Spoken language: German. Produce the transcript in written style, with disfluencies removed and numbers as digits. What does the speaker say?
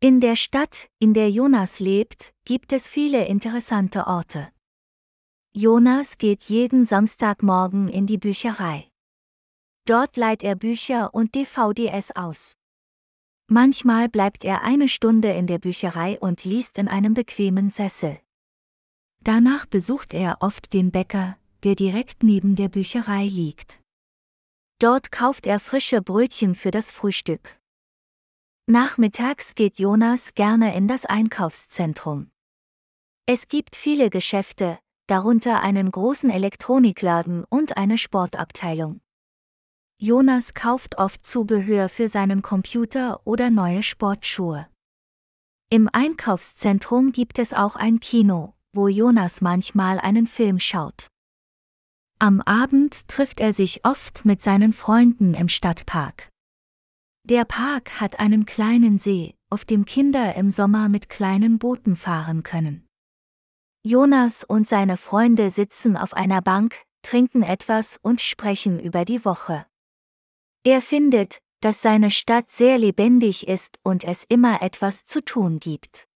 In der Stadt, in der Jonas lebt, gibt es viele interessante Orte. Jonas geht jeden Samstagmorgen in die Bücherei. Dort leiht er Bücher und DVDs aus. Manchmal bleibt er eine Stunde in der Bücherei und liest in einem bequemen Sessel. Danach besucht er oft den Bäcker, der direkt neben der Bücherei liegt. Dort kauft er frische Brötchen für das Frühstück. Nachmittags geht Jonas gerne in das Einkaufszentrum. Es gibt viele Geschäfte, darunter einen großen Elektronikladen und eine Sportabteilung. Jonas kauft oft Zubehör für seinen Computer oder neue Sportschuhe. Im Einkaufszentrum gibt es auch ein Kino, wo Jonas manchmal einen Film schaut. Am Abend trifft er sich oft mit seinen Freunden im Stadtpark. Der Park hat einen kleinen See, auf dem Kinder im Sommer mit kleinen Booten fahren können. Jonas und seine Freunde sitzen auf einer Bank, trinken etwas und sprechen über die Woche. Er findet, dass seine Stadt sehr lebendig ist und es immer etwas zu tun gibt.